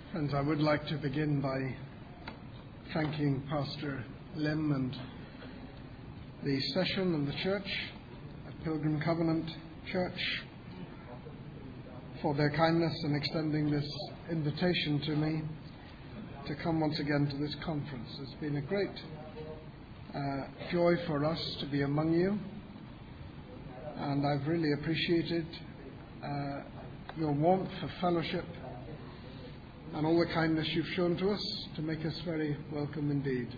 Friends, I would like to begin by thanking Pastor Lim and the session and the church at Pilgrim Covenant Church for their kindness in extending this invitation to me to come once again to this conference. It's been a great joy for us to be among you, and I've really appreciated your warmth of fellowship and all the kindness you've shown to us to make us very welcome indeed.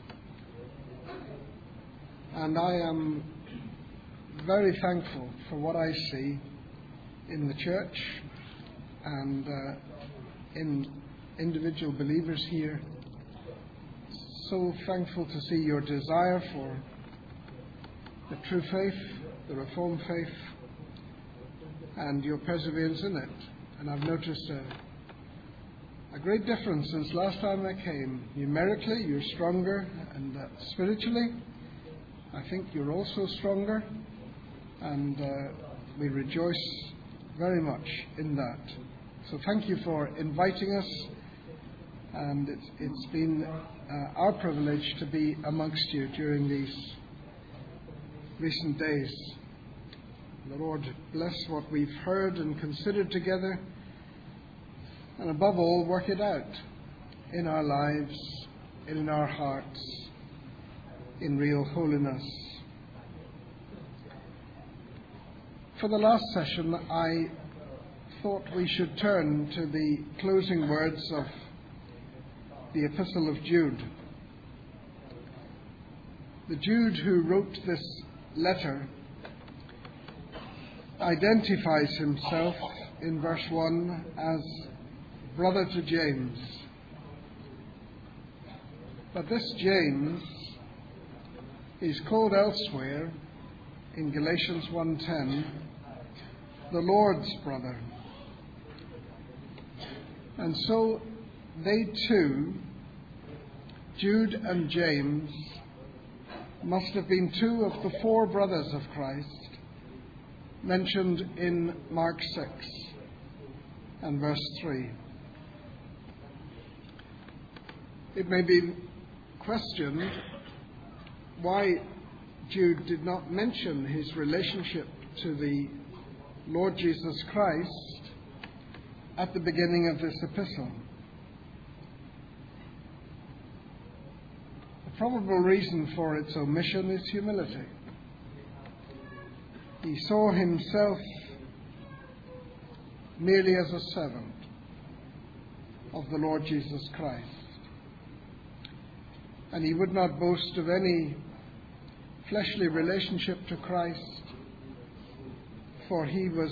And I am very thankful for what I see in the church and in individual believers here. So thankful to see your desire for the true faith, the Reformed faith, and your perseverance in it. And I've noticed a great difference since last time I came. Numerically, you're stronger, and spiritually, I think you're also stronger, and we rejoice very much in that. So thank you for inviting us, and it's been our privilege to be amongst you during these recent days. The Lord bless what we've heard and considered together, and above all, work it out in our lives, in our hearts, in real holiness. For the last session, I thought we should turn to the closing words of the Epistle of Jude. The Jude who wrote this letter identifies himself in verse 1 as brother to James. But this James is called elsewhere in Galatians 1:10 the Lord's brother. And so they too, Jude and James, must have been two of the four brothers of Christ mentioned in Mark 6 and verse 3. It may be questioned why Jude did not mention his relationship to the Lord Jesus Christ at the beginning of this epistle. The probable reason for its omission is humility. He saw himself merely as a servant of the Lord Jesus Christ. And he would not boast of any fleshly relationship to Christ, for he was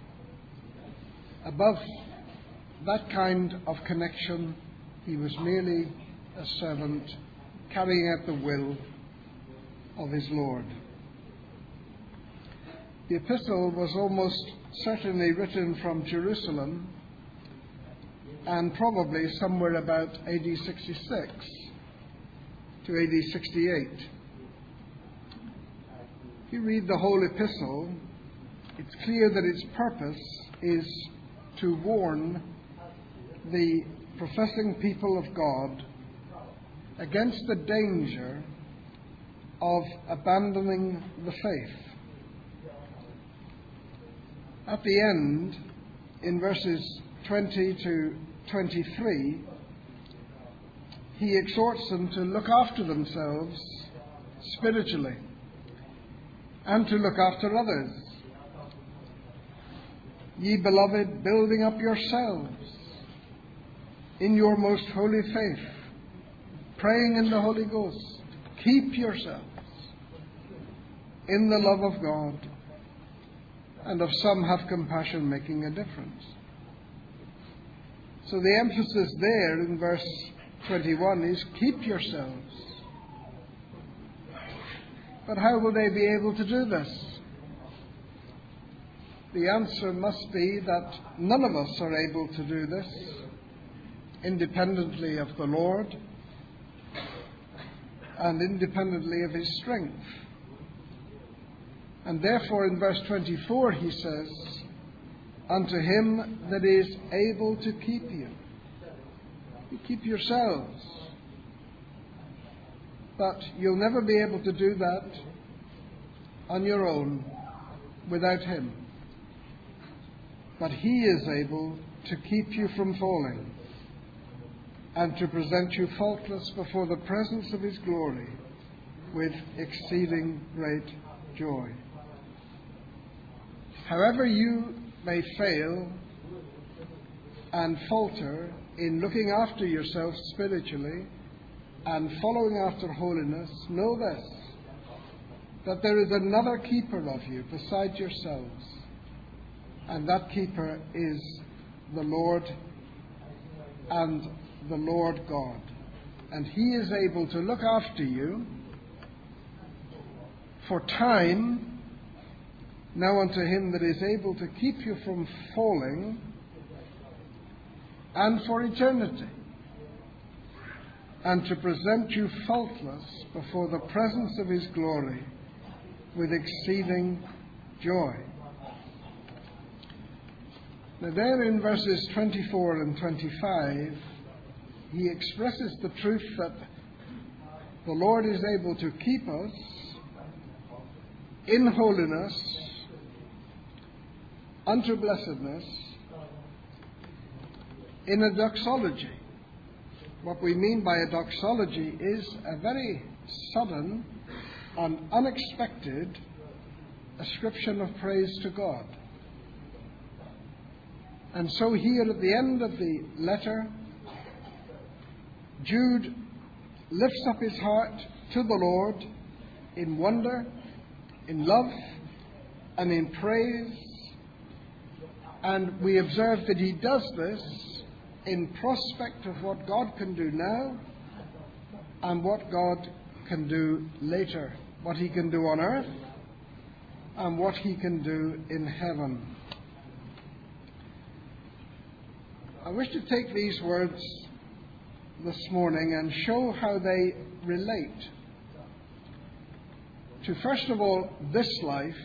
above that kind of connection. He was merely a servant carrying out the will of his Lord. The epistle was almost certainly written from Jerusalem, and probably somewhere about AD 66 to AD 68. If you read the whole epistle, it's clear that its purpose is to warn the professing people of God against the danger of abandoning the faith. At the end, in verses 20 to 23, he exhorts them to look after themselves spiritually and to look after others. Ye beloved, building up yourselves in your most holy faith, praying in the Holy Ghost, keep yourselves in the love of God, and of some have compassion, making a difference. So the emphasis there in verse 21 is keep yourselves. But how will they be able to do this? The answer must be that none of us are able to do this independently of the Lord and independently of his strength. And therefore in verse 24 he says, unto him that is able to keep you You keep yourselves. But you'll never be able to do that on your own without Him. But He is able to keep you from falling and to present you faultless before the presence of His glory with exceeding great joy. However you may fail and falter in looking after yourself spiritually and following after holiness, know this, that there is another keeper of you beside yourselves, and that keeper is the Lord and the Lord God. And He is able to look after you for time. Now unto Him that is able to keep you from falling, and for eternity, and to present you faultless before the presence of His glory with exceeding joy. Now there in verses 24 and 25, he expresses the truth that the Lord is able to keep us in holiness unto blessedness in a doxology. What we mean by a doxology is a very sudden and unexpected ascription of praise to God. And so here at the end of the letter, Jude lifts up his heart to the Lord in wonder, in love, and in praise. And we observe that he does this in prospect of what God can do now and what God can do later, what He can do on earth and what He can do in heaven. I wish to take these words this morning and show how they relate to, first of all, this life,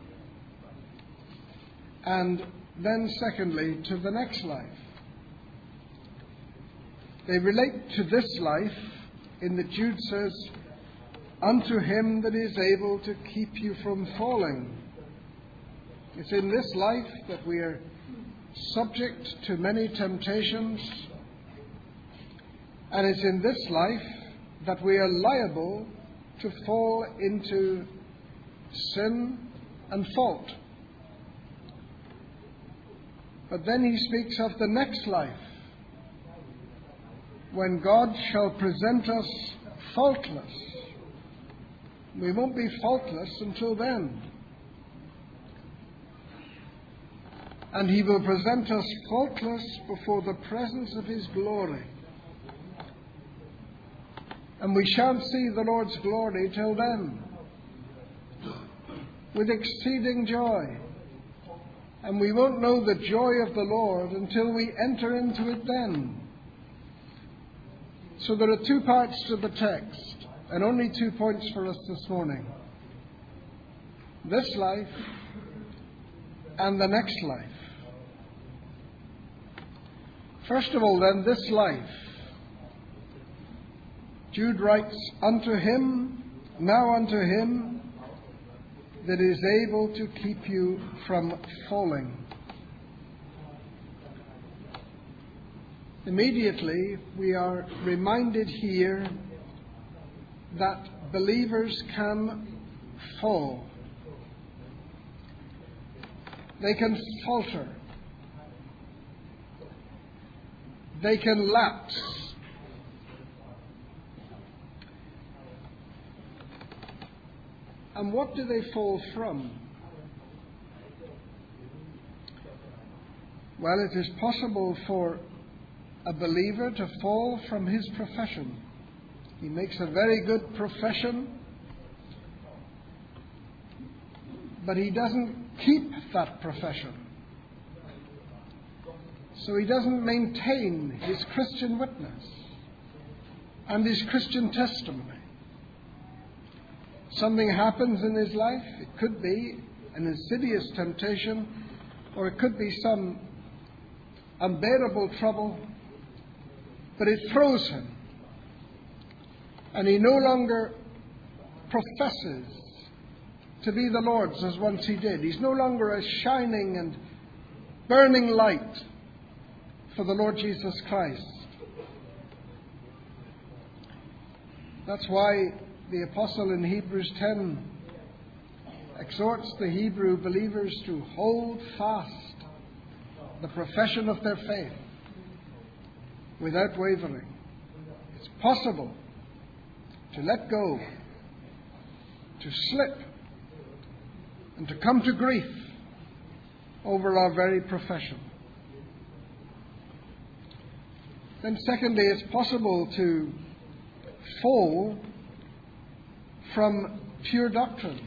and then secondly, to the next life. They relate to this life in that Jude says, unto Him that is able to keep you from falling. It's in this life that we are subject to many temptations, and it's in this life that we are liable to fall into sin and fault. But then he speaks of the next life, when God shall present us faultless. We won't be faultless until then. And He will present us faultless before the presence of His glory. And we shan't see the Lord's glory till then, with exceeding joy. And we won't know the joy of the Lord until we enter into it then. So there are two parts to the text, and only 2 points for us this morning. This life and the next life. First of all, then, this life. Jude writes, unto Him, now unto Him that is able to keep you from falling. Immediately, we are reminded here that believers can fall. They can falter. They can lapse. And what do they fall from? Well, it is possible for a believer to fall from his profession. He makes a very good profession, but he doesn't keep that profession. So he doesn't maintain his Christian witness and his Christian testimony. Something happens in his life. It could be an insidious temptation, or it could be some unbearable trouble but it throws him. And he no longer professes to be the Lord's as once he did. He's no longer a shining and burning light for the Lord Jesus Christ. That's why the apostle in Hebrews 10 exhorts the Hebrew believers to hold fast the profession of their faith without wavering. It's possible to let go, to slip, and to come to grief over our very profession. Then secondly, it's possible to fall from pure doctrine.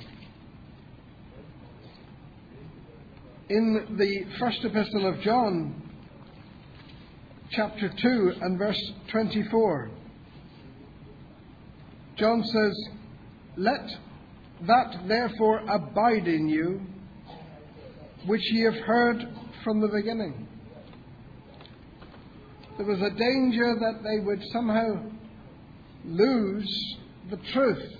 In the first epistle of John, chapter 2 and verse 24, John says, "Let that therefore abide in you, which ye have heard from the beginning." There was a danger that they would somehow lose the truth.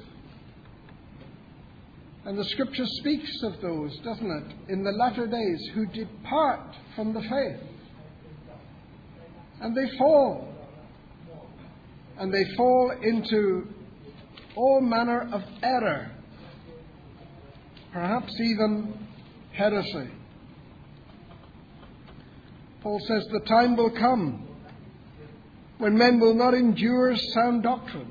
And the Scripture speaks of those, doesn't it, in the latter days, who depart from the faith. And they fall. And they fall into all manner of error, perhaps even heresy. Paul says the time will come when men will not endure sound doctrine,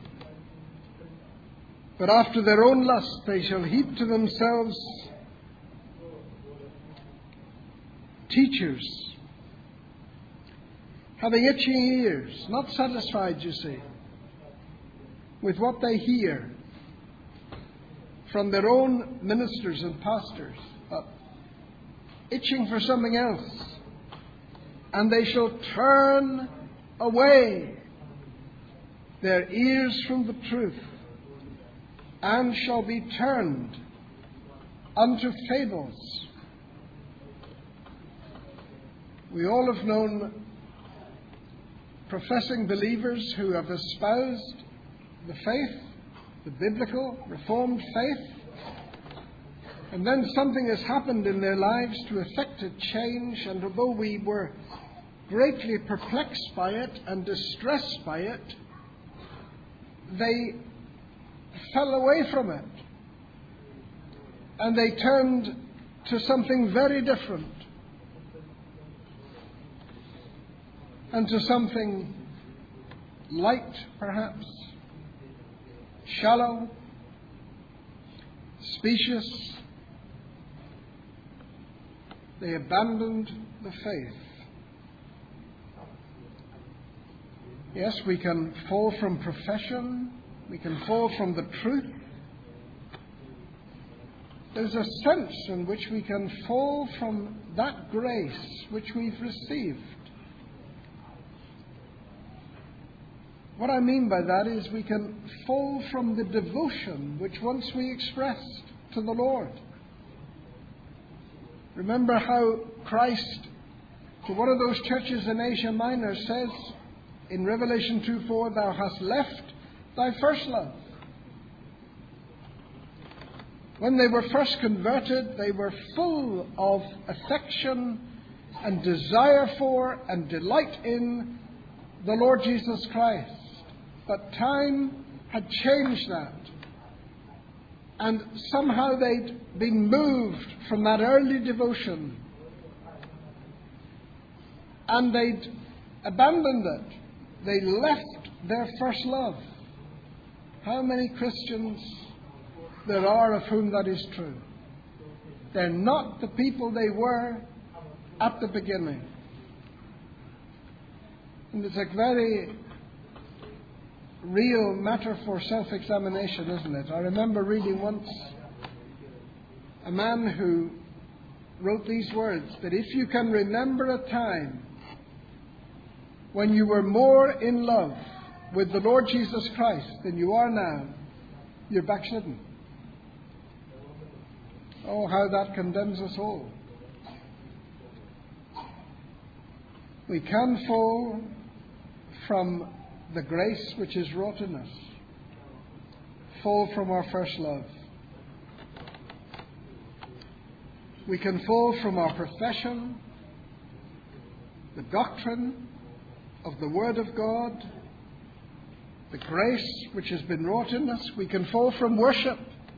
but after their own lust they shall heap to themselves teachers, having itching ears, not satisfied, you see, with what they hear from their own ministers and pastors, but itching for something else. And they shall turn away their ears from the truth, and shall be turned unto fables. We all have known professing believers who have espoused the faith, the biblical, reformed faith, and then something has happened in their lives to effect a change, and although we were greatly perplexed by it and distressed by it, they fell away from it, and they turned to something very different, and to something light, perhaps, shallow, specious. They abandoned the faith. Yes, we can fall from profession. We can fall from the truth. There's a sense in which we can fall from that grace which we've received. What I mean by that is we can fall from the devotion which once we expressed to the Lord. Remember how Christ, to one of those churches in Asia Minor, says in Revelation 2:4, "Thou hast left thy first love." When they were first converted, they were full of affection and desire for and delight in the Lord Jesus Christ. But time had changed that. And somehow they'd been moved from that early devotion. And they'd abandoned it. They left their first love. How many Christians there are of whom that is true? They're not the people they were at the beginning. And it's a very real matter for self-examination, isn't it? I remember reading once a man who wrote these words, that if you can remember a time when you were more in love with the Lord Jesus Christ than you are now, you're backslidden. Oh, how that condemns us all. We can fall from the grace which is wrought in us, fall from our first love. We can fall from our profession, the doctrine of the Word of God, the grace which has been wrought in us. We can fall from worship.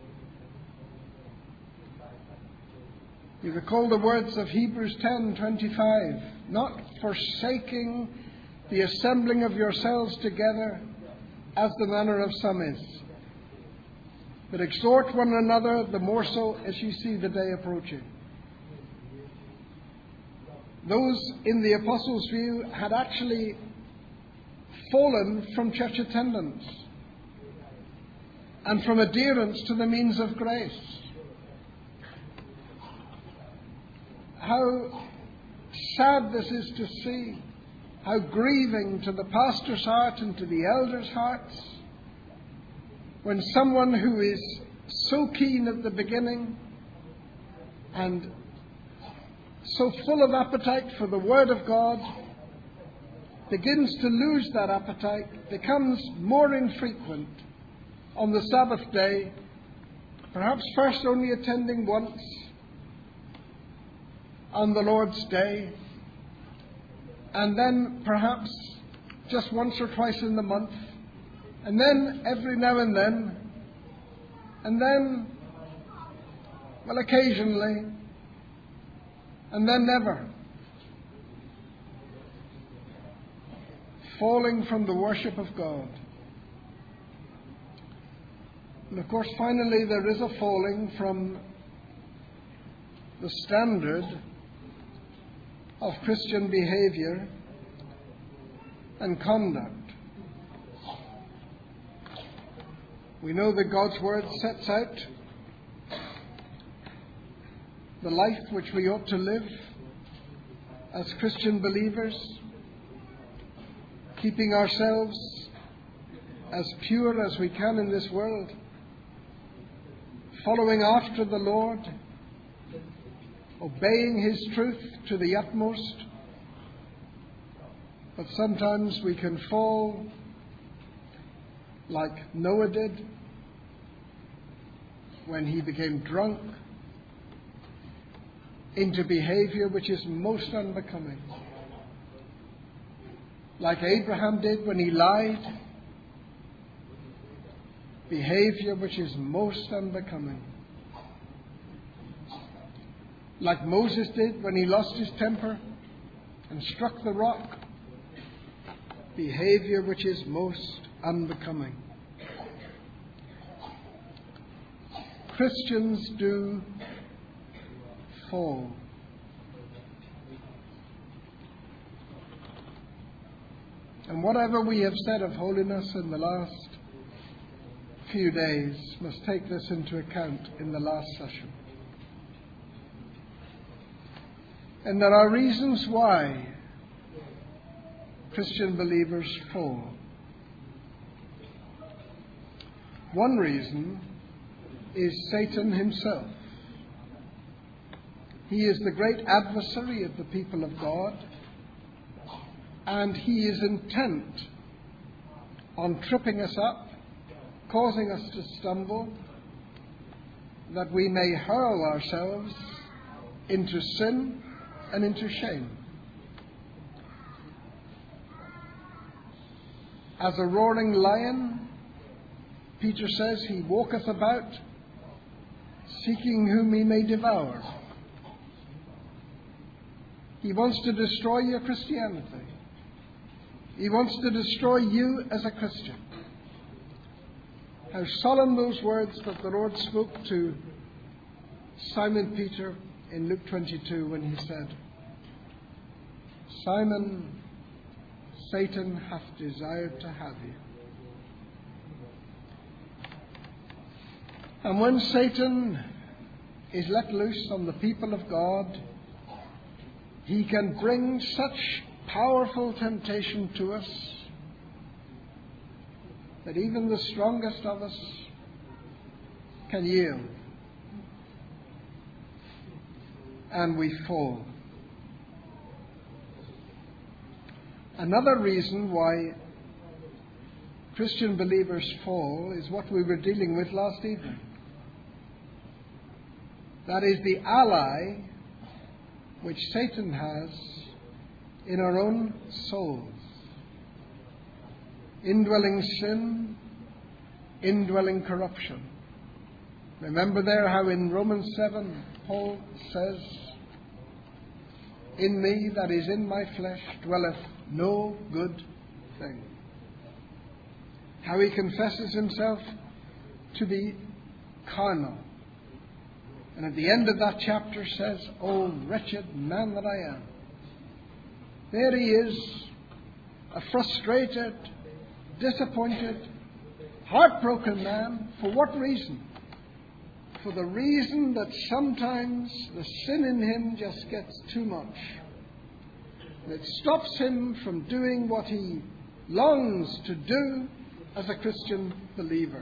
You recall the words of Hebrews 10:25, not forsaking the assembling of yourselves together, as the manner of some is, but exhort one another, the more so as you see the day approaching. Those in the apostles' view had actually fallen from church attendance and from adherence to the means of grace. How sad this is to see, how grieving to the pastor's heart and to the elders' hearts, when someone who is so keen at the beginning and so full of appetite for the Word of God begins to lose that appetite, becomes more infrequent on the Sabbath day, perhaps first only attending once on the Lord's Day, and then perhaps just once or twice in the month, and then every now and then, well, occasionally, and then never. Falling from the worship of God. And of course, finally, there is a falling from the standard of Christian behavior and conduct. We know that God's Word sets out the life which we ought to live as Christian believers, keeping ourselves as pure as we can in this world, following after the Lord, obeying His truth to the utmost. But sometimes we can fall like Noah did when he became drunk, into behavior which is most unbecoming. Like Abraham did when he lied, behavior which is most unbecoming. Like Moses did when he lost his temper and struck the rock, behavior which is most unbecoming. Christians do fall. And whatever we have said of holiness in the last few days must take this into account in the last session. And there are reasons why Christian believers fall. One reason is Satan himself. He is the great adversary of the people of God, and he is intent on tripping us up, causing us to stumble, that we may hurl ourselves into sin and into shame. As a roaring lion, Peter says, he walketh about, seeking whom he may devour. He wants to destroy your Christianity. He wants to destroy you as a Christian. How solemn those words that the Lord spoke to Simon Peter in Luke 22 when he said, Simon, Satan hath desired to have you. And when Satan is let loose on the people of God, he can bring such powerful temptation to us that even the strongest of us can yield, and we fall. Another reason why Christian believers fall is what we were dealing with last evening. That is the ally which Satan has in our own souls. Indwelling sin, indwelling corruption. Remember there how in Romans 7 Paul says, "In me, that is in my flesh, dwelleth no good thing." How he confesses himself to be carnal. And at the end of that chapter says, "O wretched man that I am." There he is, a frustrated, disappointed, heartbroken man. For what reason? For the reason that sometimes the sin in him just gets too much. It stops him from doing what he longs to do as a Christian believer.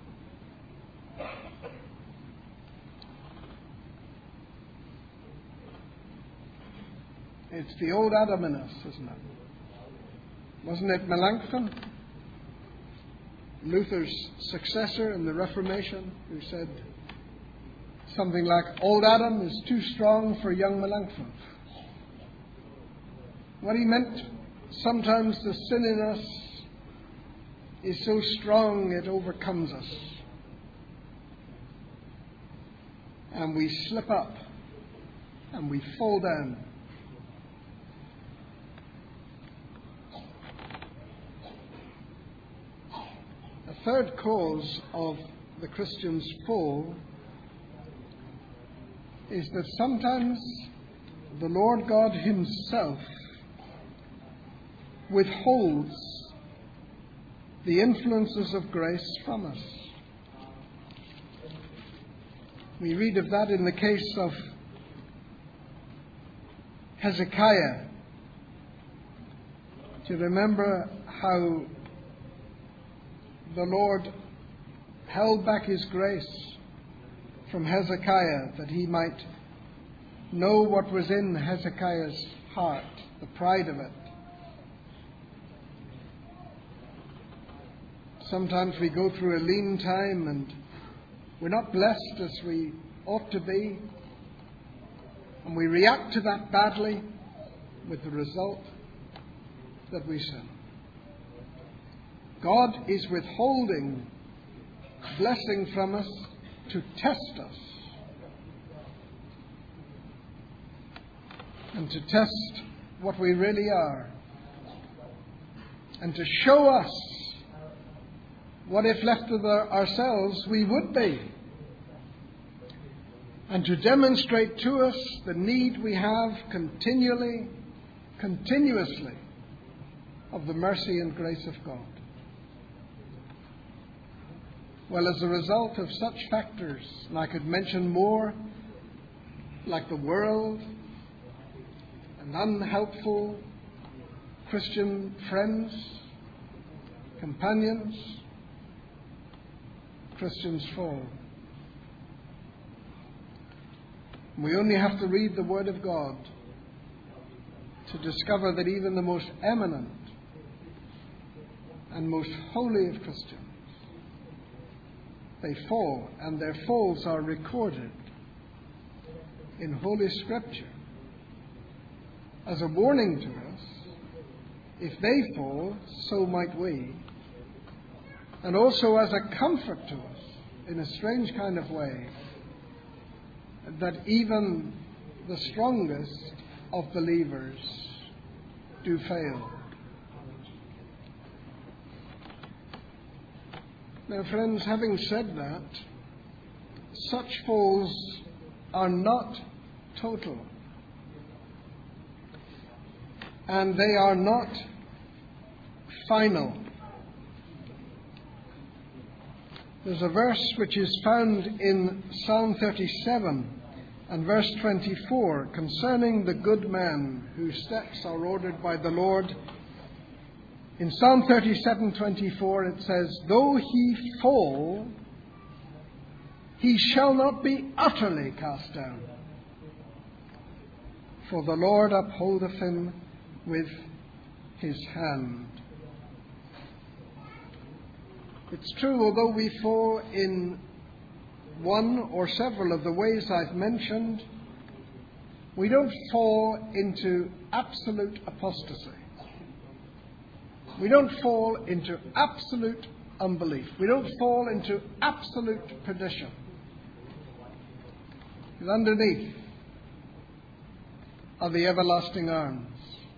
It's the old Adam in us, isn't it? Wasn't it Melanchthon, Luther's successor in the Reformation, who said something like, "Old Adam is too strong for young Melanchthon"? What he meant, sometimes the sin in us is so strong it overcomes us. And we slip up and we fall down. A third cause of the Christian's fall is that sometimes the Lord God Himself withholds the influences of grace from us. We read of that in the case of Hezekiah. Do you remember how the Lord held back His grace from Hezekiah that he might know what was in Hezekiah's heart, the pride of it? Sometimes we go through a lean time and we're not blessed as we ought to be, and we react to that badly, with the result that we sin. God is withholding blessing from us to test us and to test what we really are, and to show us what, if left to ourselves, we would be, and to demonstrate to us the need we have continuously of the mercy and grace of God. Well, as a result of such factors, and I could mention more, like the world and unhelpful Christian friends, companions, Christians fall. We only have to read the Word of God to discover that even the most eminent and most holy of Christians, they fall, and their falls are recorded in Holy Scripture as a warning to us. If they fall, so might we. And also as a comfort to us, in a strange kind of way, that even the strongest of believers do fail. Now, friends, having said that, such falls are not total, and they are not final. There's a verse which is found in Psalm 37 and verse 24 concerning the good man whose steps are ordered by the Lord. In Psalm 37:24 it says, "Though he fall, he shall not be utterly cast down, for the Lord upholdeth him with his hand. It's true, although we fall in one or several of the ways I've mentioned, we don't fall into absolute apostasy. We don't fall into absolute unbelief. We don't fall into absolute perdition. Because underneath are the everlasting arms.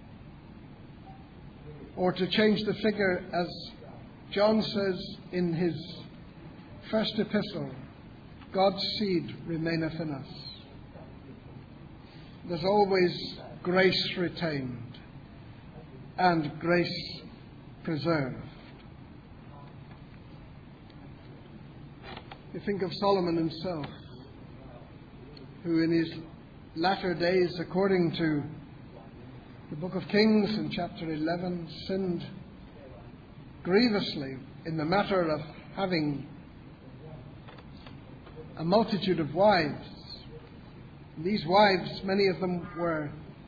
Or to change the figure, as John says in his first epistle, God's seed remaineth in us. There's always grace retained and grace preserved. You think of Solomon himself, who in his latter days, according to the book of Kings in chapter 11, sinned grievously in the matter of having a multitude of wives. These wives, many of them were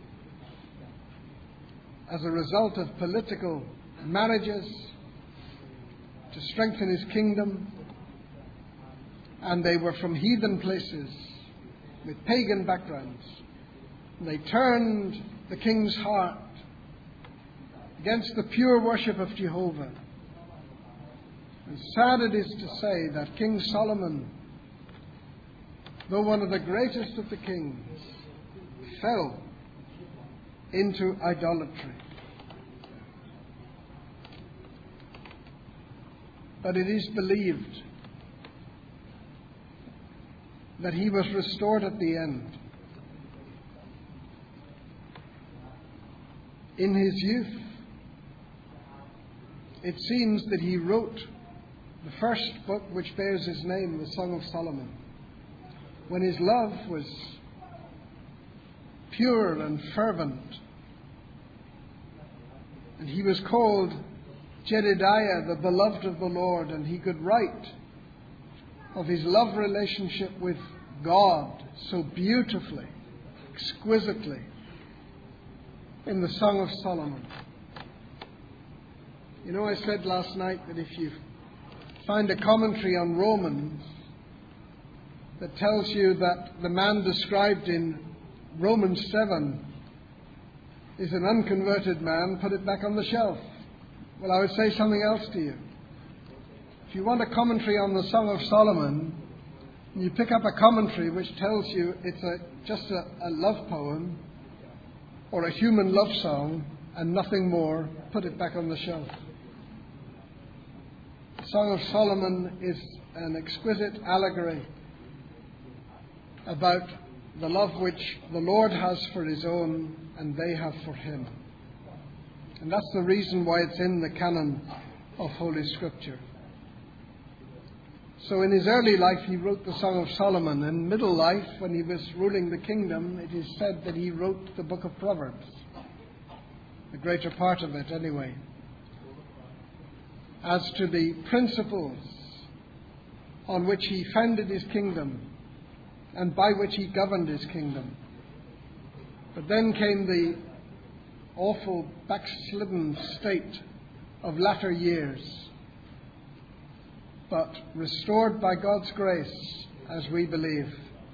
as a result of political marriages to strengthen his kingdom, and they were from heathen places with pagan backgrounds. And they turned the king's heart against the pure worship of Jehovah. And sad it is to say that King Solomon, though one of the greatest of the kings, fell into idolatry. But it is believed that he was restored at the end. In his youth, it seems that he wrote the first book which bears his name, the Song of Solomon, when his love was pure and fervent. And he was called Jedediah, the beloved of the Lord, and he could write of his love relationship with God so beautifully, exquisitely, in the Song of Solomon. You know, I said last night that if you find a commentary on Romans that tells you that the man described in Romans 7 is an unconverted man, put it back on the shelf. Well, I would say something else to you. If you want a commentary on the Song of Solomon, you pick up a commentary which tells you it's just a love poem or a human love song and nothing more, put it back on the shelf. The Song of Solomon is an exquisite allegory about the love which the Lord has for his own and they have for him. And that's the reason why it's in the canon of Holy Scripture. So in his early life he wrote the Song of Solomon. In middle life, when he was ruling the kingdom, it is said that he wrote the book of Proverbs. The greater part of it anyway. As to the principles on which he founded his kingdom and by which he governed his kingdom. But then came the awful backslidden state of latter years, but restored by God's grace, as we believe.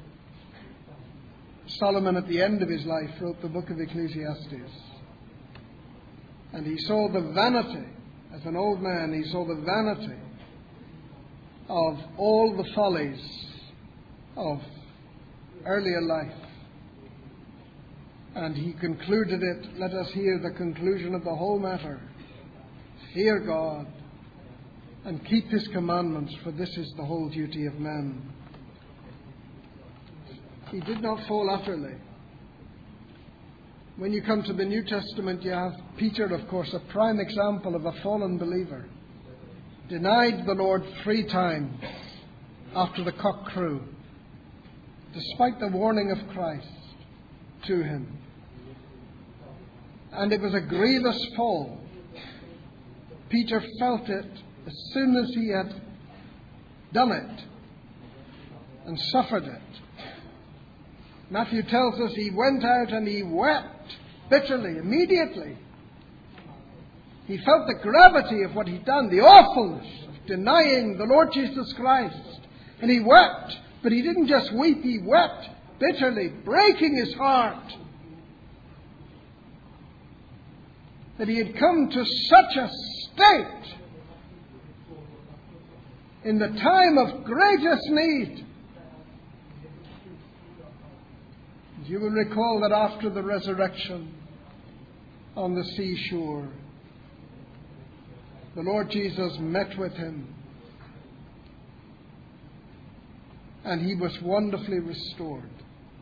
Solomon, at the end of his life, wrote the book of Ecclesiastes. And he saw the vanity, as an old man, he saw the vanity of all the follies of earlier life. And he concluded it, let us hear the conclusion of the whole matter. Fear God and keep his commandments, for this is the whole duty of man. He did not fall utterly. When you come to the New Testament, you have Peter, of course, a prime example of a fallen believer. Denied the Lord 3 times after the cock crew, despite the warning of Christ to him. And it was a grievous fall. Peter felt it as soon as he had done it and suffered it. Matthew tells us he went out and he wept bitterly, immediately. He felt the gravity of what he'd done, the awfulness of denying the Lord Jesus Christ. And he wept, but he didn't just weep, he wept bitterly, breaking his heart that he had come to such a state in the time of greatest need. You will recall that after the resurrection on the seashore, the Lord Jesus met with him, and he was wonderfully restored.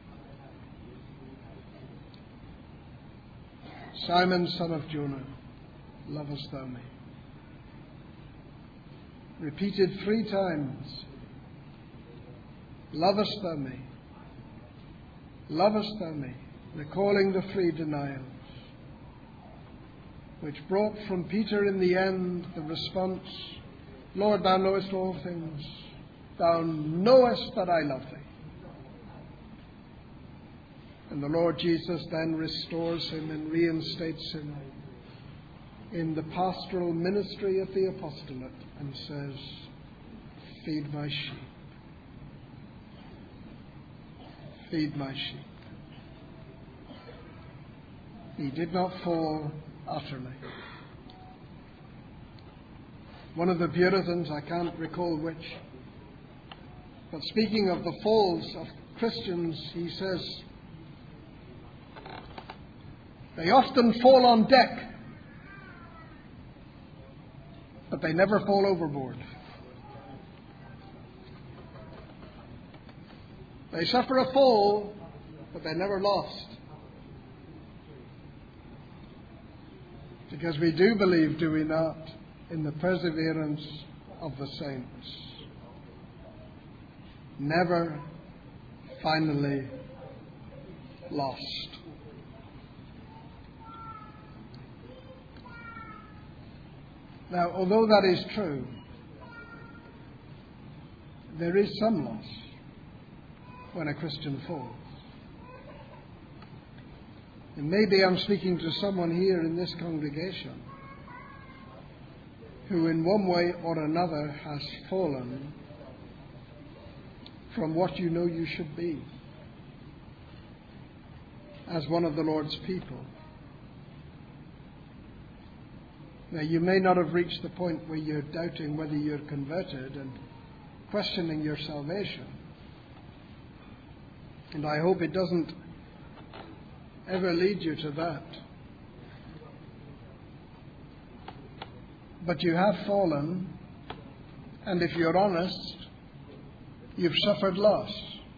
Simon, son of Jonah, lovest thou me? Repeated 3 times. Lovest thou me? Lovest thou me? Recalling the 3 denials, which brought from Peter in the end the response, Lord, thou knowest all things. Thou knowest that I love thee. And the Lord Jesus then restores him and reinstates him in the pastoral ministry of the apostolate and says, feed my sheep. Feed my sheep. He did not fall utterly. One of the Puritans, I can't recall which, but speaking of the falls of Christians, he says, they often fall on deck, but they never fall overboard. They suffer a fall, but they're never lost. Because we do believe, do we not, in the perseverance of the saints. Never finally lost. Now, although that is true, there is some loss when a Christian falls. And maybe I'm speaking to someone here in this congregation who in one way or another has fallen from what you know you should be as one of the Lord's people. Now, you may not have reached the point where you're doubting whether you're converted and questioning your salvation. And I hope it doesn't ever lead you to that. But you have fallen, and if you're honest, you've suffered loss.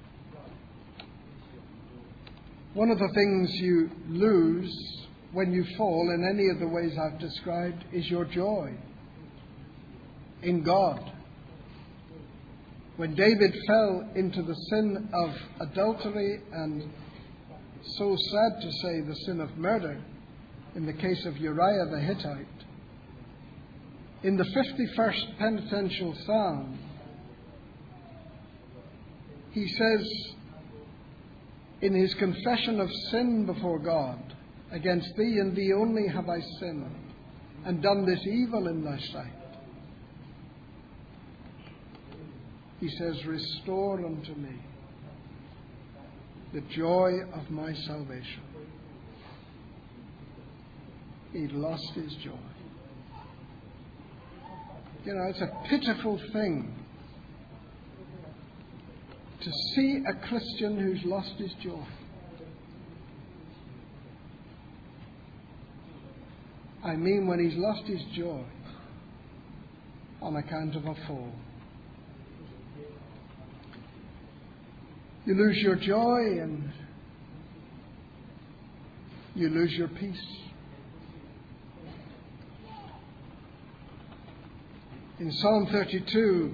One of the things you lose when you fall in any of the ways I've described is your joy in God. When David fell into the sin of adultery and, so sad to say, the sin of murder in the case of Uriah the Hittite, in the 51st penitential psalm, he says in his confession of sin before God, against thee and thee only have I sinned, and done this evil in thy sight. He says, restore unto me the joy of my salvation. He'd lost his joy. You know, it's a pitiful thing to see a Christian who's lost his joy. I mean when he's lost his joy on account of a fall. You lose your joy and you lose your peace. In Psalm 32,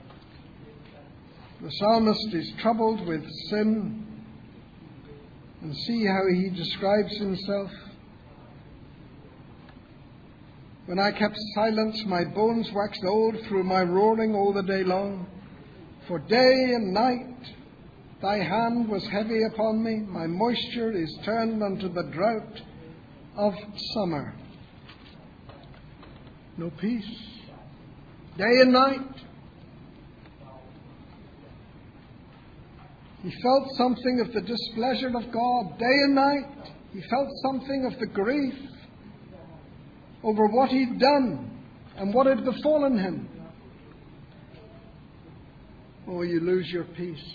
the psalmist is troubled with sin, and see how he describes himself. When I kept silence, my bones waxed old through my roaring all the day long. For day and night thy hand was heavy upon me. My moisture is turned unto the drought of summer. no peace. Day and night. He felt something of the displeasure of God. Day and night. He felt something of the grief over what he'd done and what had befallen him. Oh, you lose your peace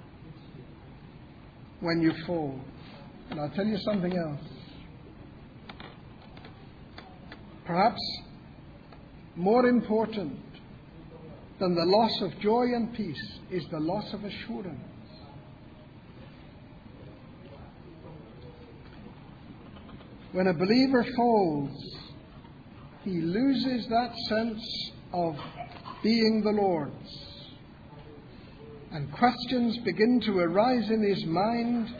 when you fall. And I'll tell you something else. Perhaps more important than the loss of joy and peace is the loss of assurance. When a believer falls, he loses that sense of being the Lord's. And questions begin to arise in his mind,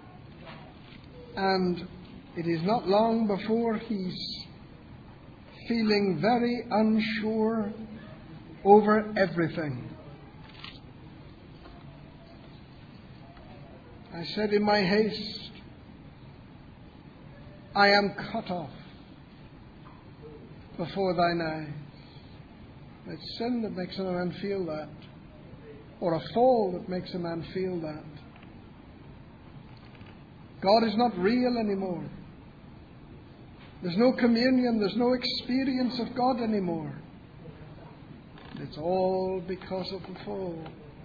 and it is not long before he's feeling very unsure over everything. I said in my haste, I am cut off before thine eyes. It's sin that makes a man feel that, or a fall that makes a man feel that. God is not real anymore. There's no communion, there's no experience of God anymore. It's all because of the fall.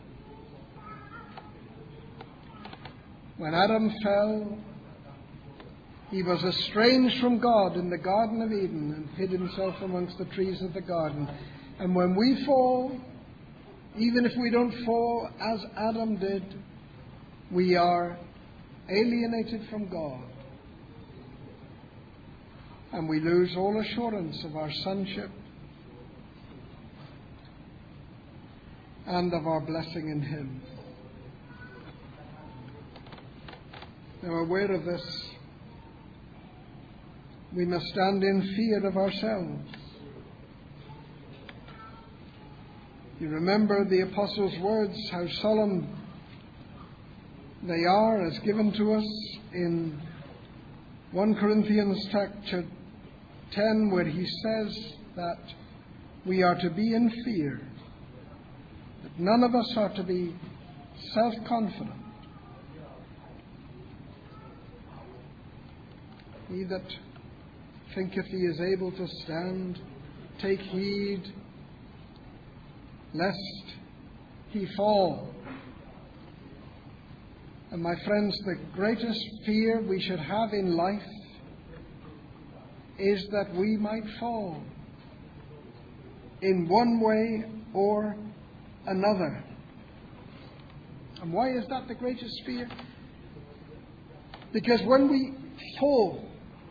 When Adam fell, he was estranged from God in the Garden of Eden and hid himself amongst the trees of the garden. And when we fall, even if we don't fall as Adam did, we are alienated from God. And we lose all assurance of our sonship and of our blessing in Him. Now, aware of this, we must stand in fear of ourselves. You remember the Apostles' words, how solemn they are, as given to us in 1 Corinthians chapter 10, where he says that we are to be in fear, that none of us are to be self-confident. He that thinketh he is able to stand, take heed lest he fall. And my friends, the greatest fear we should have in life is that we might fall in one way or another. And why is that the greatest fear? Because when we fall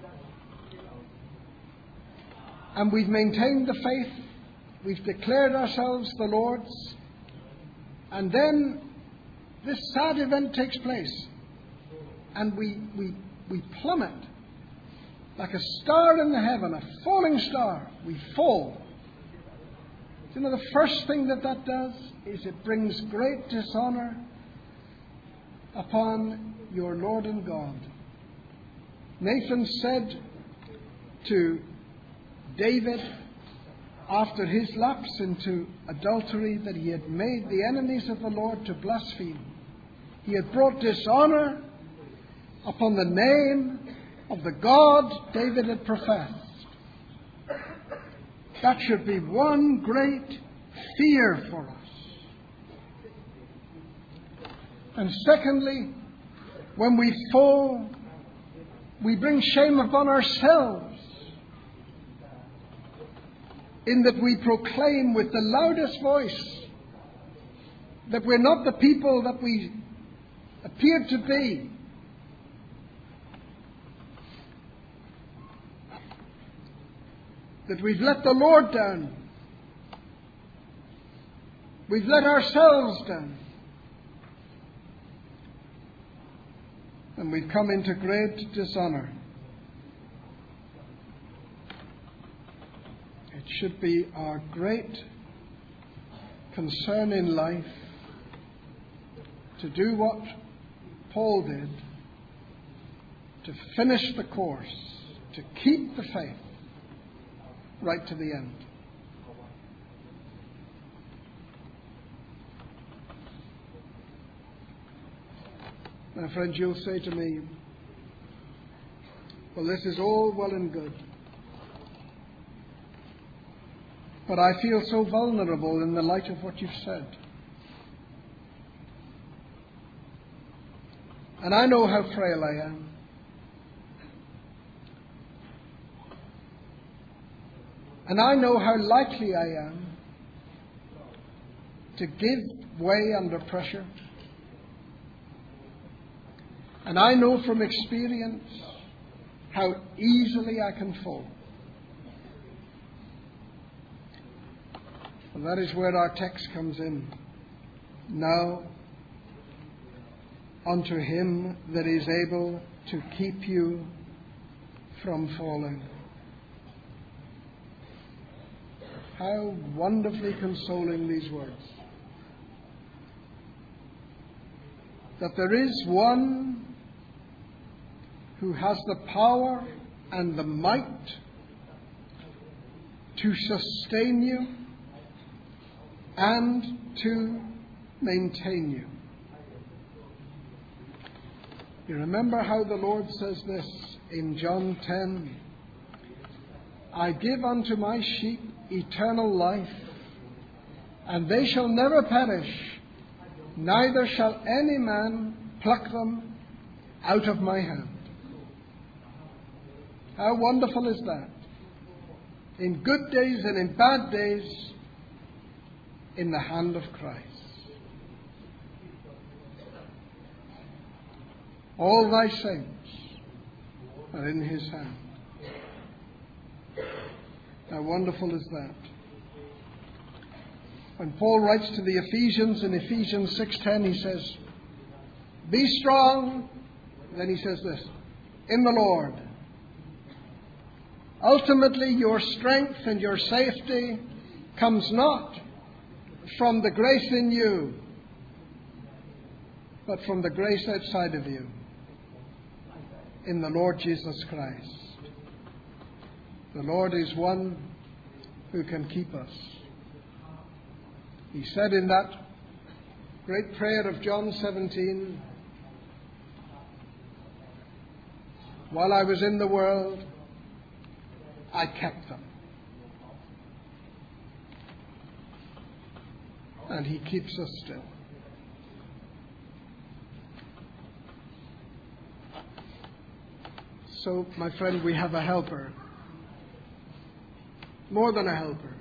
and we've maintained the faith, we've declared ourselves the Lord's, and then this sad event takes place, and we plummet like a star in the heaven, a falling star. We fall. You know, the first thing that does is it brings great dishonor upon your Lord and God. Nathan said to David, after his lapse into adultery, that he had made the enemies of the Lord to blaspheme. He had brought dishonor upon the name of the God David had professed. That should be one great fear for us. And secondly, when we fall, we bring shame upon ourselves, in that we proclaim with the loudest voice that we're not the people that we appear to be. That we've let the Lord down. We've let ourselves down. And we've come into great dishonor. It should be our great concern in life to do what Paul did, to finish the course, to keep the faith, right to the end. My friends, you'll say to me, well, this is all well and good, but I feel so vulnerable in the light of what you've said. And I know how frail I am. And I know how likely I am to give way under pressure. And I know from experience how easily I can fall. And that is where our text comes in. Now, unto him that is able to keep you from falling. How wonderfully consoling these words. That there is one who has the power and the might to sustain you and to maintain you. You remember how the Lord says this in John 10, I give unto my sheep eternal life, and they shall never perish, neither shall any man pluck them out of my hand. How wonderful is that? In good days and in bad days, in the hand of Christ. All thy saints are in his hand. How wonderful is that? When Paul writes to the Ephesians in Ephesians 6:10, he says, be strong. Then he says this, in the Lord. Ultimately, your strength and your safety comes not from the grace in you, but from the grace outside of you, in the Lord Jesus Christ. The Lord is one who can keep us. He said in that great prayer of John 17, while I was in the world, I kept them. And he keeps us still. So, my friend, we have a helper. More than a helper.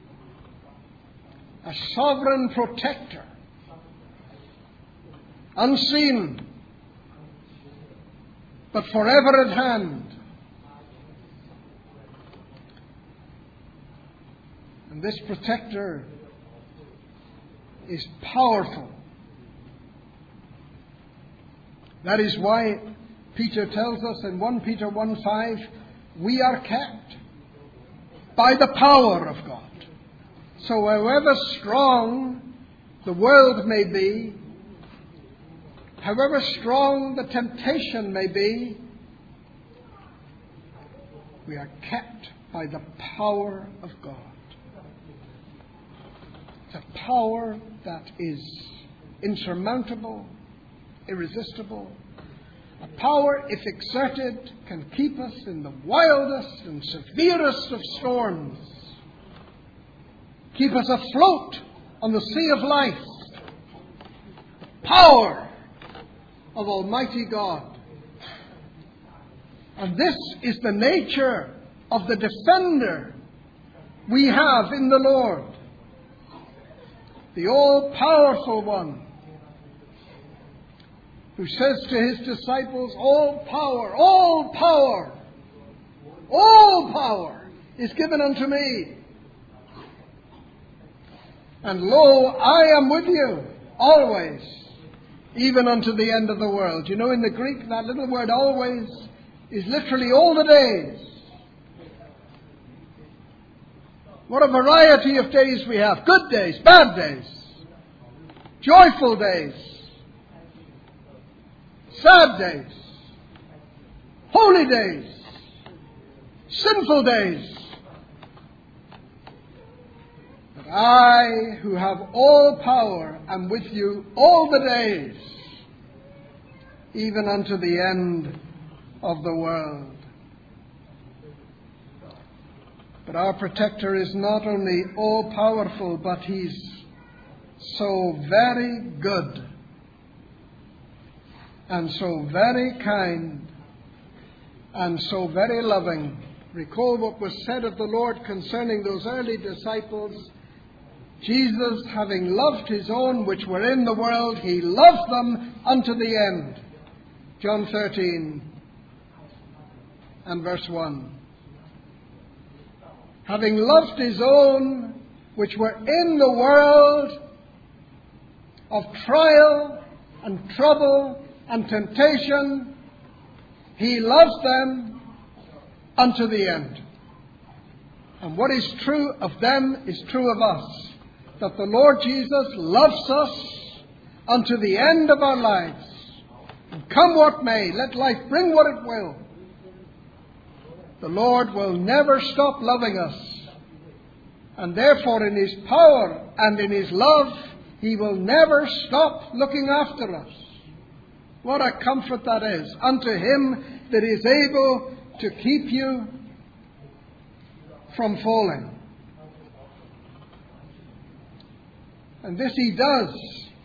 A sovereign protector. Unseen, but forever at hand. And this protector is powerful. That is why Peter tells us in 1 Peter 1:5, we are kept by the power of God. So however strong the world may be, however strong the temptation may be, we are kept by the power of God. It's a power that is insurmountable, irresistible. A power, if exerted, can keep us in the wildest and severest of storms. Keep us afloat on the sea of life. The power of Almighty God. And this is the nature of the defender we have in the Lord. The all-powerful one, who says to his disciples, all power is given unto me. And lo, I am with you always, even unto the end of the world. You know, in the Greek, that little word always is literally all the days. What a variety of days we have. Good days, bad days, joyful days, sad days, holy days, sinful days, that I, who have all power, am with you all the days, even unto the end of the world. But our protector is not only all-powerful, but he's so very good and so very kind and so very loving. Recall what was said of the Lord concerning those early disciples. Jesus, having loved his own which were in the world, he loved them unto the end. John 13 and verse 1. Having loved his own which were in the world of trial and trouble and temptation, he loves them unto the end. And what is true of them is true of us, that the Lord Jesus loves us unto the end of our lives. And come what may, let life bring what it will, the Lord will never stop loving us. And therefore in his power and in his love, he will never stop looking after us. What a comfort that is. Unto him that is able to keep you from falling. And this he does.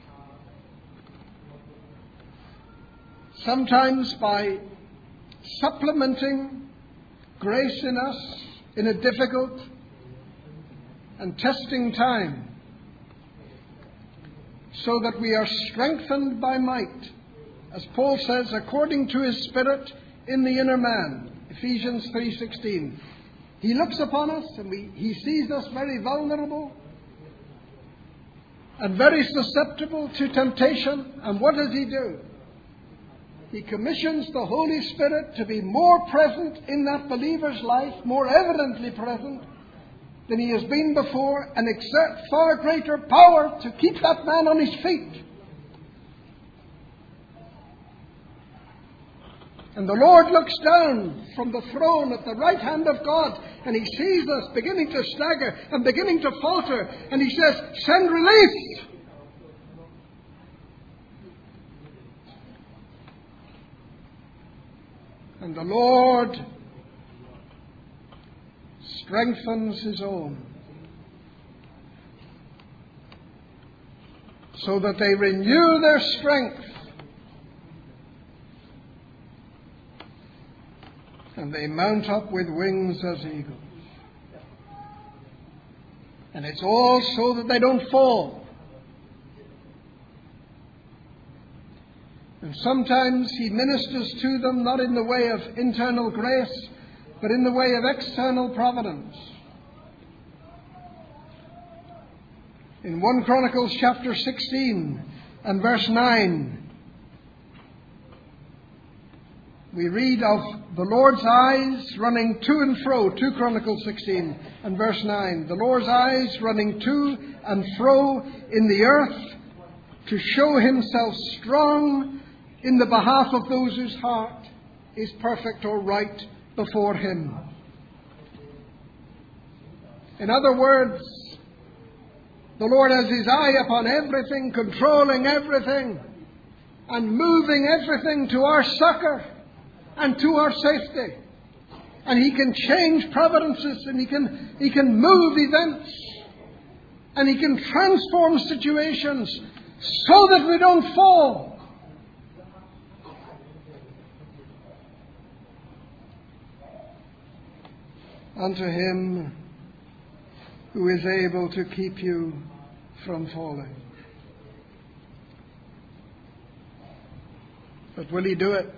Sometimes by supplementing grace in us in a difficult and testing time, so that we are strengthened by might, as Paul says, according to his Spirit in the inner man, Ephesians 3:16. He looks upon us and he sees us very vulnerable and very susceptible to temptation. And what does he do? He commissions the Holy Spirit to be more present in that believer's life, more evidently present than he has been before, and exert far greater power to keep that man on his feet. And the Lord looks down from the throne at the right hand of God, and he sees us beginning to stagger and beginning to falter, and he says, "Send relief." And the Lord strengthens his own, so that they renew their strength, and they mount up with wings as eagles. And it's all so that they don't fall. And sometimes he ministers to them not in the way of internal grace, but in the way of external providence. In 1 Chronicles chapter 16 and verse 9, we read of the Lord's eyes running to and fro, 2 Chronicles 16 and verse 9. The Lord's eyes running to and fro in the earth to show himself strong in the behalf of those whose heart is perfect or right before him. In other words, the Lord has his eye upon everything, controlling everything, and moving everything to our succor and to our safety. And he can change providences, and he can move events, and he can transform situations so that we don't fall. Unto him who is able to keep you from falling. But will he do it?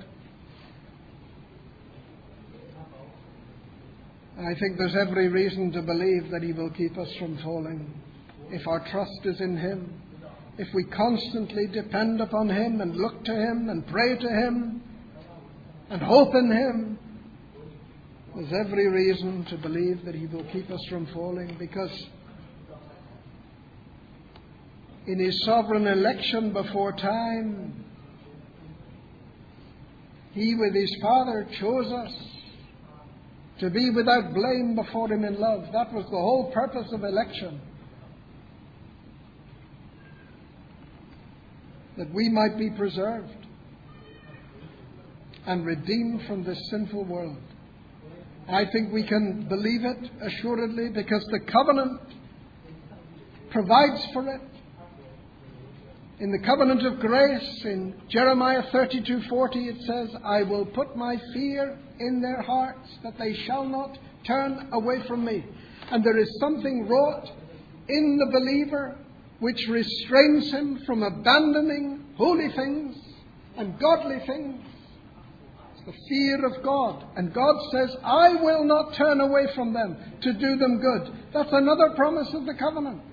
I think there's every reason to believe that he will keep us from falling if our trust is in him, if we constantly depend upon him and look to him and pray to him and hope in him. There's every reason to believe that he will keep us from falling, because in his sovereign election before time, he with his Father chose us to be without blame before him in love. That was the whole purpose of election, that we might be preserved and redeemed from this sinful world. I think we can believe it assuredly because the covenant provides for it. In the covenant of grace, in Jeremiah 32:40, it says, I will put my fear in their hearts, that they shall not turn away from me. And there is something wrought in the believer which restrains him from abandoning holy things and godly things. It's the fear of God. And God says, I will not turn away from them to do them good. That's another promise of the covenant.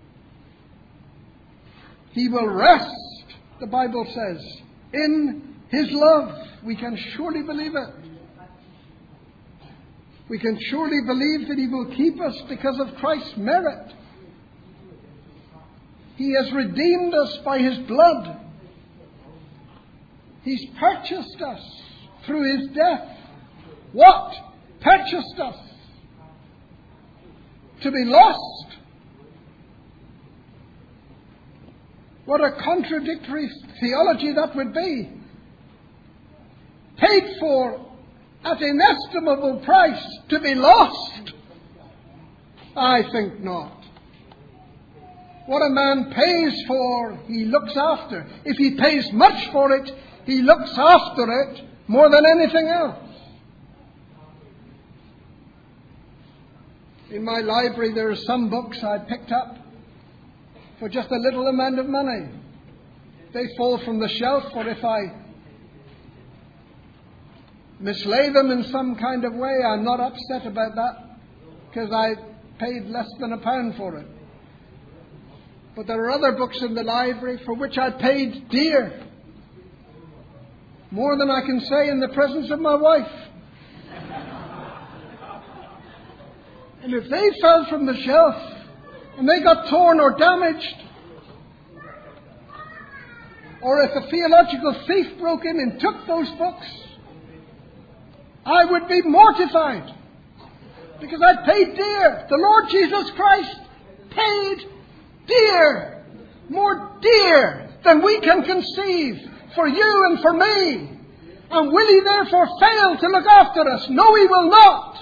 He will rest, the Bible says, in His love. We can surely believe it. We can surely believe that He will keep us because of Christ's merit. He has redeemed us by His blood. He's purchased us through His death. What purchased us? To be lost. What a contradictory theology that would be. Paid for at inestimable price to be lost? I think not. What a man pays for, he looks after. If he pays much for it, he looks after it more than anything else. In my library there are some books I picked up for just a little amount of money. They fall from the shelf, or if I mislay them in some kind of way, I'm not upset about that, because I paid less than £1 for it. But there are other books in the library for which I paid dear. More than I can say in the presence of my wife. And if they fell from the shelf and they got torn or damaged, or if a theological thief broke in and took those books, I would be mortified, because I paid dear. The Lord Jesus Christ paid dear, more dear than we can conceive, for you and for me. And will He therefore fail to look after us? No, He will not.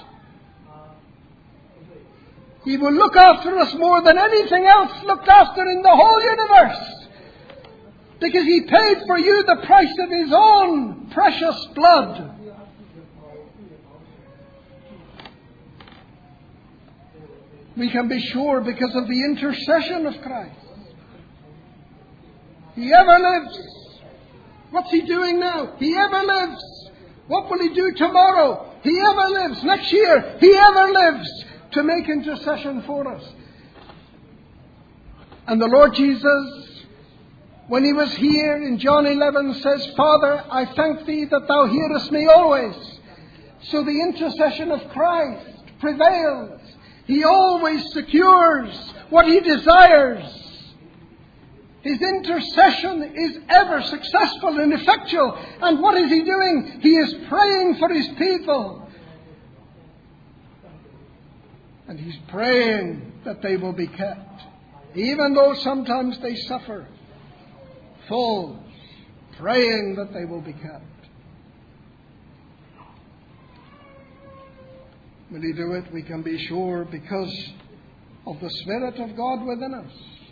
He will look after us more than anything else looked after in the whole universe, because He paid for you the price of His own precious blood. We can be sure because of the intercession of Christ. He ever lives. What's He doing now? He ever lives. What will He do tomorrow? He ever lives. Next year, He ever lives to make intercession for us. And the Lord Jesus, when He was here in John 11, says, Father, I thank Thee that Thou hearest me always. So the intercession of Christ prevails. He always secures what He desires. His intercession is ever successful and effectual. And what is He doing? He is praying for His people. And He's praying that they will be kept, even though sometimes they suffer falls, praying that they will be kept. Will He do it? We can be sure because of the Spirit of God within us.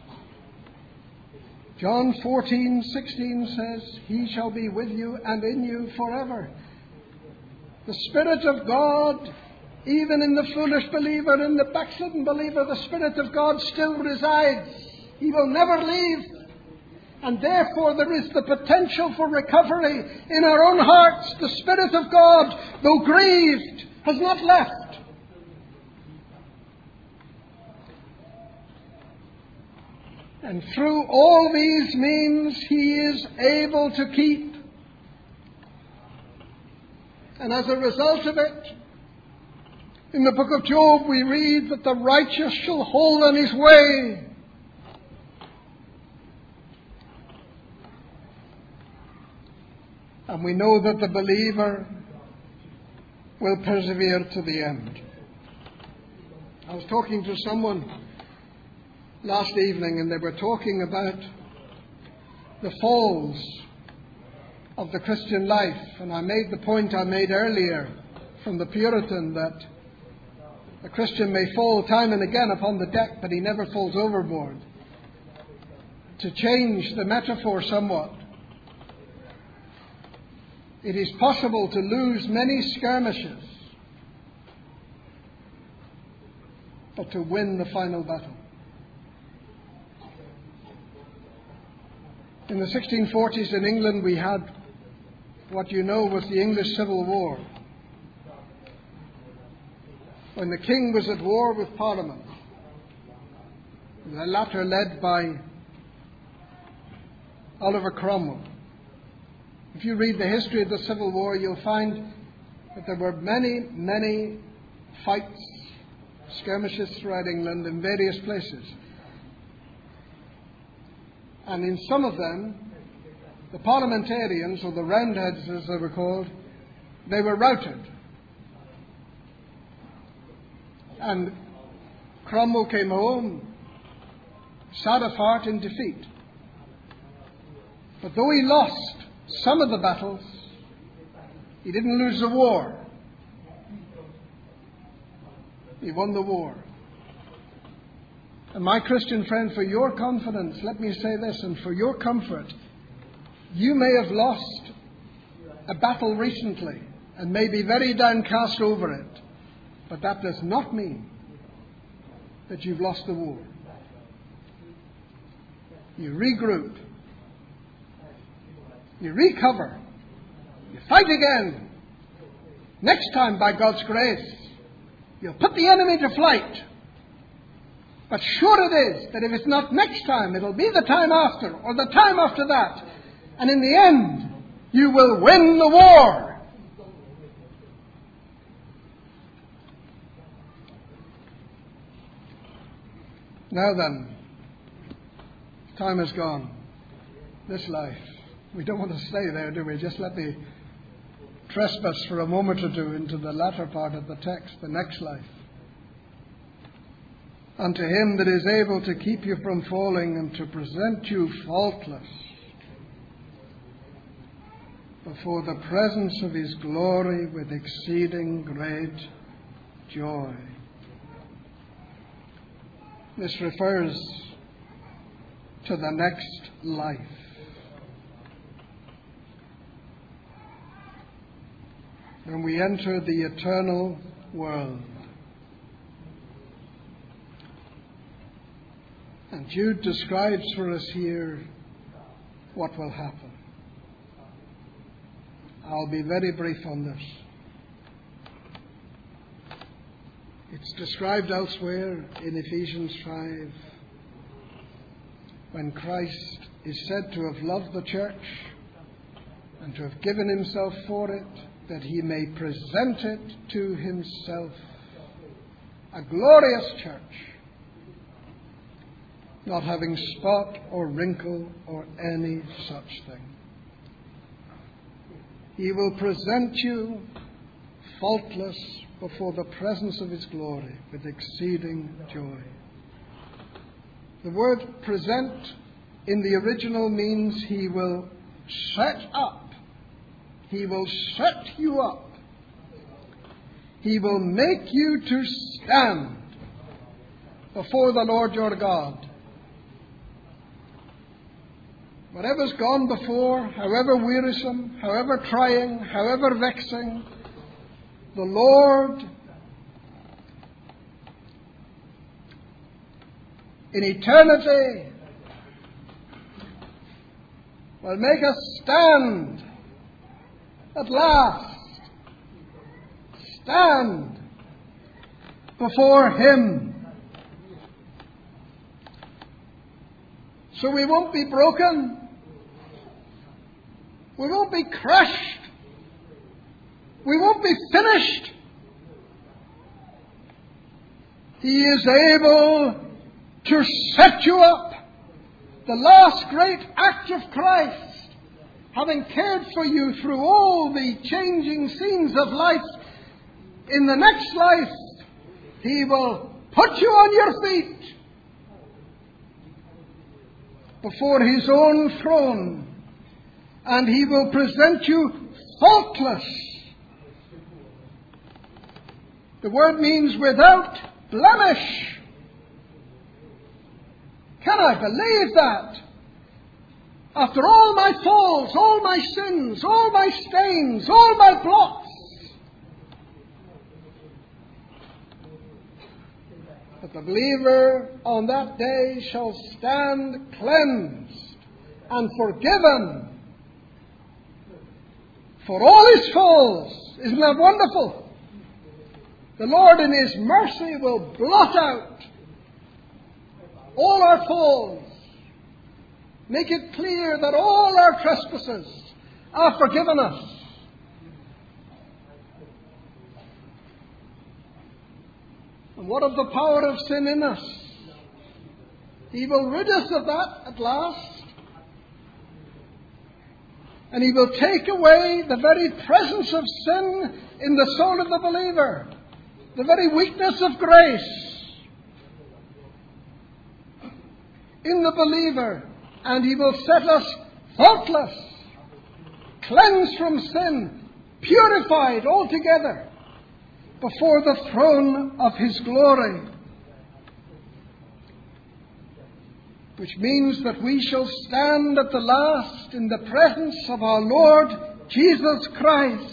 John 14:16 says, He shall be with you and in you forever. The Spirit of God, even in the foolish believer, in the backslidden believer, the Spirit of God still resides. He will never leave. And therefore there is the potential for recovery in our own hearts. The Spirit of God, though grieved, has not left. And through all these means He is able to keep. And as a result of it, in the book of Job we read that the righteous shall hold on his way. And we know that the believer will persevere to the end. I was talking to someone last evening, and they were talking about the falls of the Christian life. And I made the point I made earlier from the Puritan that a Christian may fall time and again upon the deck, but he never falls overboard. To change the metaphor somewhat, it is possible to lose many skirmishes, but to win the final battle. In the 1640s in England, we had what you know was the English Civil War, when the king was at war with Parliament, the latter led by Oliver Cromwell. If you read the history of the Civil War, you'll find that there were many, many fights, skirmishes throughout England in various places. And in some of them, the parliamentarians, or the Roundheads as they were called, they were routed. And Cromwell came home, sad of heart, in defeat. But though he lost some of the battles, he didn't lose the war. He won the war. And my Christian friend, for your confidence, let me say this, and for your comfort, you may have lost a battle recently and may be very downcast over it, but that does not mean that you've lost the war. You regroup. You recover. You fight again. Next time, by God's grace, you'll put the enemy to flight. But sure it is that if it's not next time, it'll be the time after, or the time after that. And in the end, you will win the war. Now then, time has gone. This life. We don't want to stay there, do we? Just let me trespass for a moment or two into the latter part of the text, the next life. Unto him that is able to keep you from falling and to present you faultless before the presence of his glory with exceeding great joy. This refers to the next life. When we enter the eternal world. And Jude describes for us here what will happen. I'll be very brief on this. It's described elsewhere in Ephesians 5, when Christ is said to have loved the church and to have given himself for it, that he may present it to himself, a glorious church, not having spot or wrinkle or any such thing. He will present you faultless before the presence of his glory with exceeding joy. The word present in the original means he will set up. He will set you up. He will make you to stand before the Lord your God. Whatever's gone before, however wearisome, however trying, however vexing, the Lord in eternity will make us stand at last. Stand before him. So we won't be broken. We won't be crushed. We won't be finished. He is able to set you up. The last great act of Christ, having cared for you through all the changing scenes of life, in the next life, he will put you on your feet before his own throne, and he will present you faultless. The word means without blemish. Can I believe that? After all my faults, all my sins, all my stains, all my blots, that the believer on that day shall stand cleansed and forgiven for all his faults. Isn't that wonderful? The Lord in his mercy will blot out all our faults, make it clear that all our trespasses are forgiven us. And what of the power of sin in us? He will rid us of that at last. And he will take away the very presence of sin in the soul of the believer, the very weakness of grace in the believer, and he will set us faultless, cleansed from sin, purified altogether before the throne of his glory. Which means that we shall stand at the last in the presence of our Lord Jesus Christ,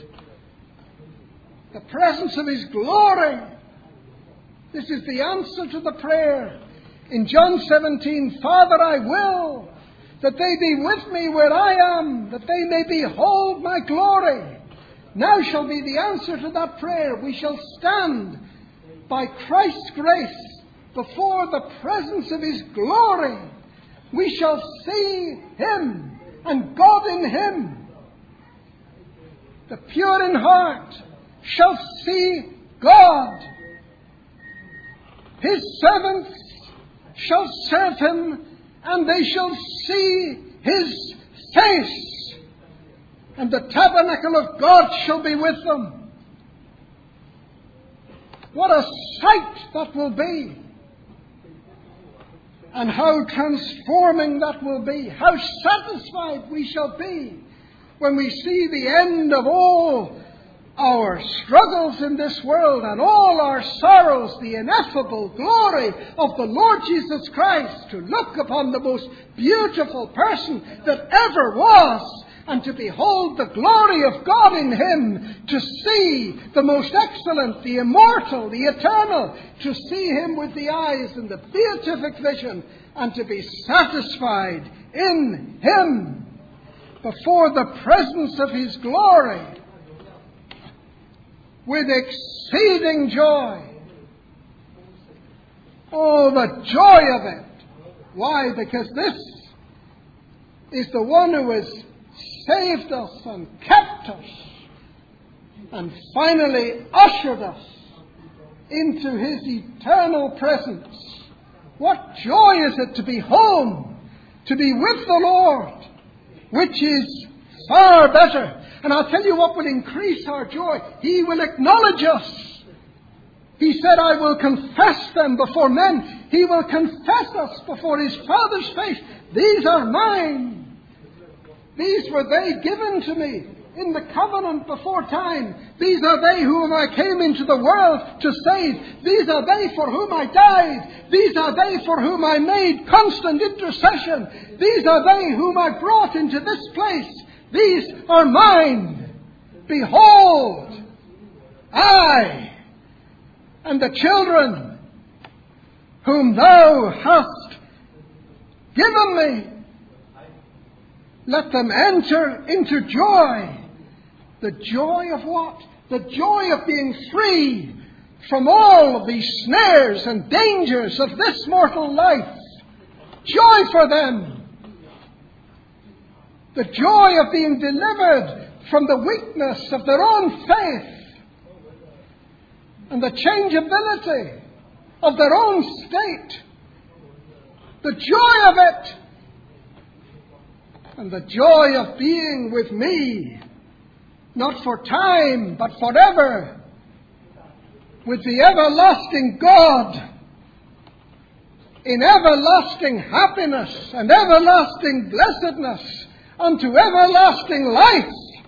the presence of his glory. This is the answer to the prayer in John 17, Father, I will that they be with me where I am, that they may behold my glory. Now shall be the answer to that prayer. We shall stand by Christ's grace before the presence of his glory. We shall see him and God in him. The pure in heart shall see God. His servants shall serve him, and they shall see his face, and the tabernacle of God shall be with them. What a sight that will be! And how transforming that will be. How satisfied we shall be when we see the end of all our struggles in this world and all our sorrows, the ineffable glory of the Lord Jesus Christ, to look upon the most beautiful person that ever was, and to behold the glory of God in him, to see the most excellent, the immortal, the eternal, to see him with the eyes and the beatific vision, and to be satisfied in him before the presence of his glory with exceeding joy. Oh, the joy of it! Why? Because this is the one who has saved us and kept us and finally ushered us into his eternal presence. What joy is it to be home, to be with the Lord, which is far better. And I'll tell you what will increase our joy. He will acknowledge us. He said, I will confess them before men. He will confess us before his Father's face. These are mine. These were they given to me in the covenant before time. These are they whom I came into the world to save. These are they for whom I died. These are they for whom I made constant intercession. These are they whom I brought into this place. These are mine. Behold, I and the children whom thou hast given me. Let them enter into joy. The joy of what? The joy of being free from all of these snares and dangers of this mortal life. Joy for them. The joy of being delivered from the weakness of their own faith and the changeability of their own state. The joy of it. And the joy of being with me, not for time, but forever, with the everlasting God. in everlasting happiness and everlasting blessedness unto everlasting life.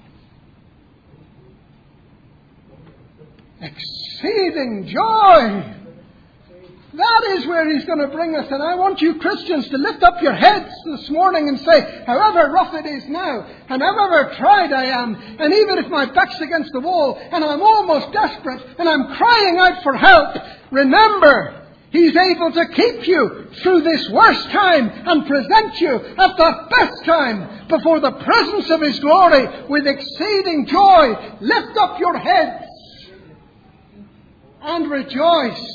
Exceeding joy. That is where He's going to bring us. And I want you Christians to lift up your heads this morning and say, however rough it is now, and however tried I am, and even if my back's against the wall, and I'm almost desperate, and I'm crying out for help, remember, He's able to keep you through this worst time and present you at the best time before the presence of His glory with exceeding joy. Lift up your heads and rejoice.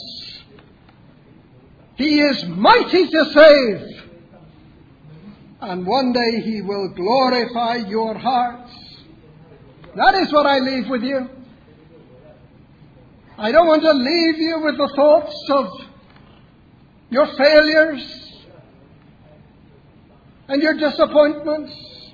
He is mighty to save. And one day He will glorify your hearts. That is what I leave with you. I don't want to leave you with the thoughts of your failures and your disappointments,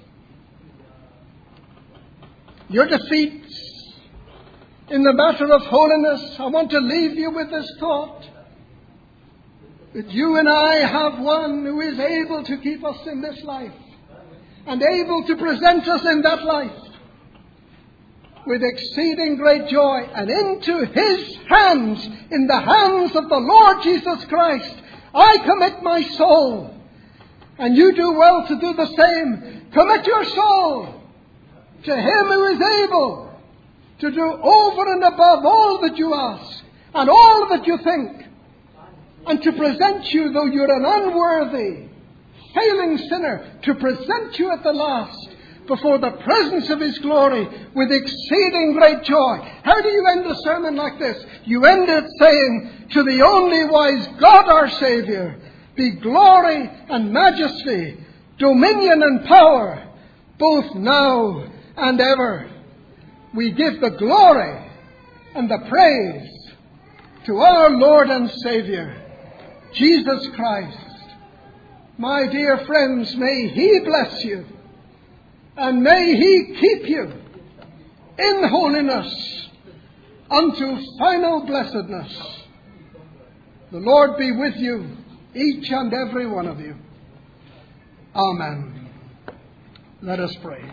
your defeats in the matter of holiness. I want to leave you with this thought, that you and I have one who is able to keep us in this life and able to present us in that life with exceeding great joy. And into His hands, in the hands of the Lord Jesus Christ, I commit my soul. And you do well to do the same. Commit your soul to Him who is able to do over and above all that you ask and all that you think, and to present you, though you're an unworthy, failing sinner, to present you at the last before the presence of His glory with exceeding great joy. How do you end a sermon like this? You end it saying, to the only wise God our Saviour be glory and majesty, dominion and power, both now and ever. We give the glory and the praise to our Lord and Saviour, Jesus Christ. My dear friends, may He bless you, and may He keep you in holiness unto final blessedness. The Lord be with you, each and every one of you. Amen. Let us pray.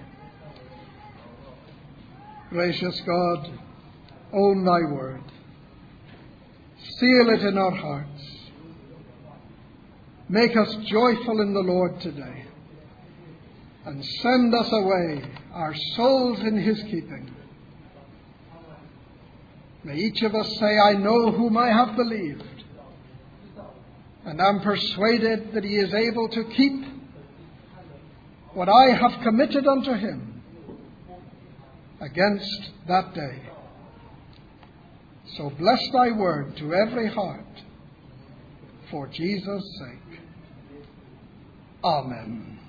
Gracious God, own Thy word. Seal it in our hearts. Make us joyful in the Lord today. And send us away, our souls in His keeping. May each of us say, I know whom I have believed, and am persuaded that He is able to keep what I have committed unto Him against that day. So bless Thy word to every heart, for Jesus' sake. Amen.